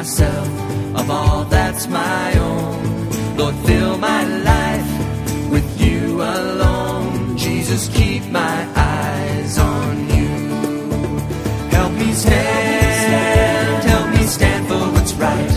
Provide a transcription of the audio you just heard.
myself of all that's my own. Lord, fill my life with you alone. Jesus, keep my eyes on you. Help me stand for what's right.